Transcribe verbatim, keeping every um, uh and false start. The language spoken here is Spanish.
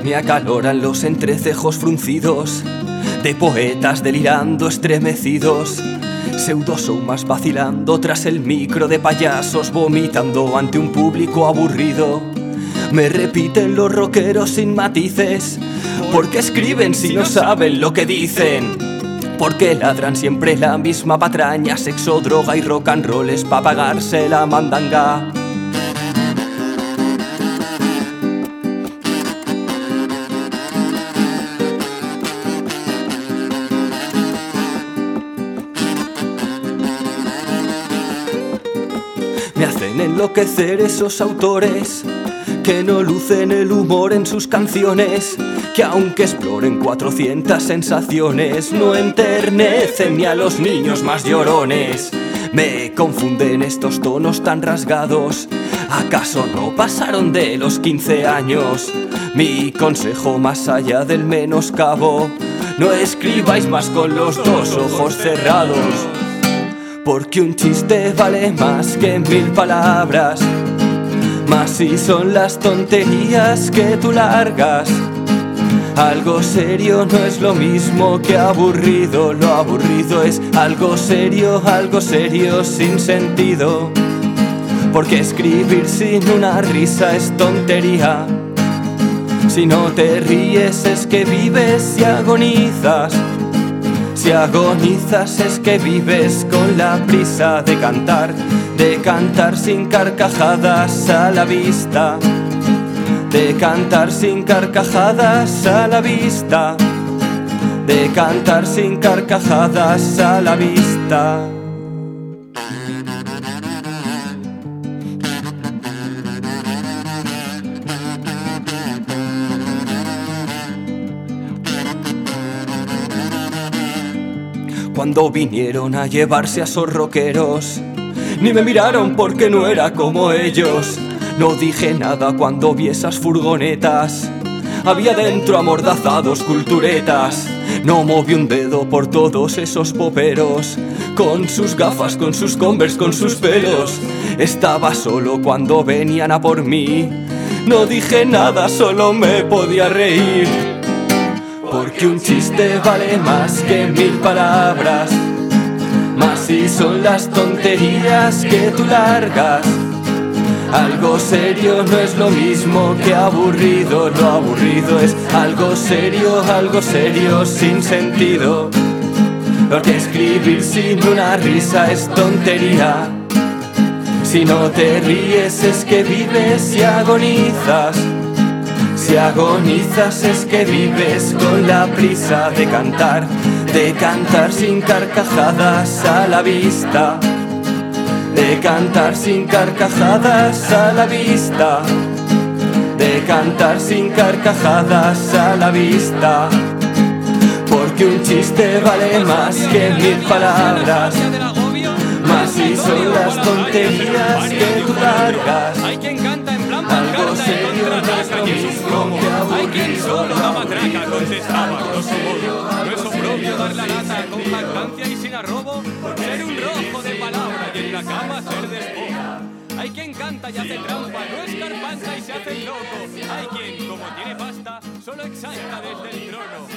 Me acaloran los entrecejos fruncidos de poetas delirando estremecidos, pseudosumas vacilando tras el micro de payasos vomitando ante un público aburrido. Me repiten los rockeros sin matices, porque escriben si no saben lo que dicen, porque ladran siempre la misma patraña, sexo, droga y rock and roll es pa' pagarse la mandanga. Me hacen enloquecer esos autores que no lucen el humor en sus canciones, que aunque exploren cuatrocientas sensaciones no enternecen ni a los niños más llorones. Me confunden estos tonos tan rasgados, ¿acaso no pasaron de los quince años? Mi consejo más allá del menoscabo: no escribáis más con los dos ojos cerrados, porque un chiste vale más que mil palabras, más si son las tonterías que tú largas. Algo serio no es lo mismo que aburrido, lo aburrido es algo serio, algo serio sin sentido, porque escribir sin una risa es tontería. Si no te ríes es que vives y agonizas, si agonizas es que vives con la prisa de cantar, de cantar sin carcajadas a la vista, de cantar sin carcajadas a la vista, de cantar sin carcajadas a la vista. Cuando vinieron a llevarse a esos rockeros, ni me miraron porque no era como ellos. No dije nada cuando vi esas furgonetas, había dentro amordazados culturetas. No moví un dedo por todos esos poperos, con sus gafas, con sus Converse, con sus pelos. Estaba solo cuando venían a por mí, no dije nada, solo me podía reír, porque un chiste vale más que mil palabras, más si son las tonterías que tú largas. Algo serio no es lo mismo que aburrido, lo aburrido es algo serio, algo serio sin sentido, porque escribir sin una risa es tontería. Si no te ríes es que vives y agonizas, si agonizas es que vives con la prisa de cantar, de cantar sin carcajadas a la vista, de cantar sin carcajadas a la vista, de cantar sin carcajadas a la vista, porque un chiste vale más que mil palabras, más si son las tonterías que tú largas. Hay quien canta en plan algo serio no es lo mismo que aburrido. Hay quien solo da matraca, contestaba grosso modo. No es propio dar la lata con jactancia y sin arrobo, ser un rojo de palabra y en la cama ser despojo. Hay quien canta y hace trampa, no escarpanta y se hace loco. Hay quien, como tiene pasta, solo exalta desde el trono.